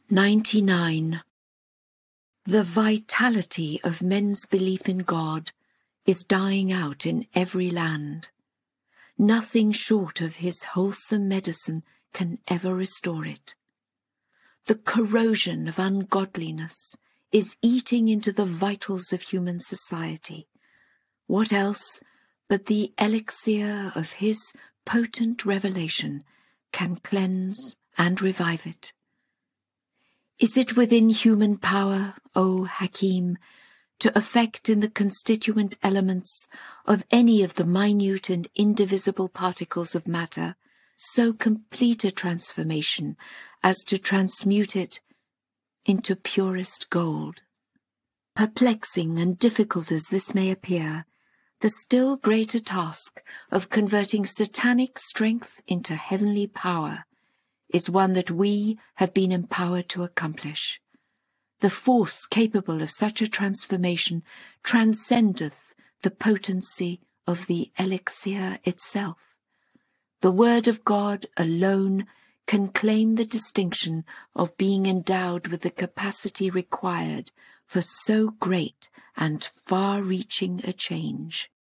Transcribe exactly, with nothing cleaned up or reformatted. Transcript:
ninety-nine. The vitality of men's belief in God is dying out in every land. Nothing short of his wholesome medicine can ever restore it. The corrosion of ungodliness is eating into the vitals of human society. What else but the elixir of his potent revelation can cleanse and revive it? Is it within human power, O Hakim, to effect in the constituent elements of any of the minute and indivisible particles of matter so complete a transformation as to transmute it into purest gold? Perplexing and difficult as this may appear, the still greater task of converting satanic strength into heavenly power is one that we have been empowered to accomplish. The force capable of such a transformation transcendeth the potency of the elixir itself. The Word of God alone can claim the distinction of being endowed with the capacity required for so great and far-reaching a change.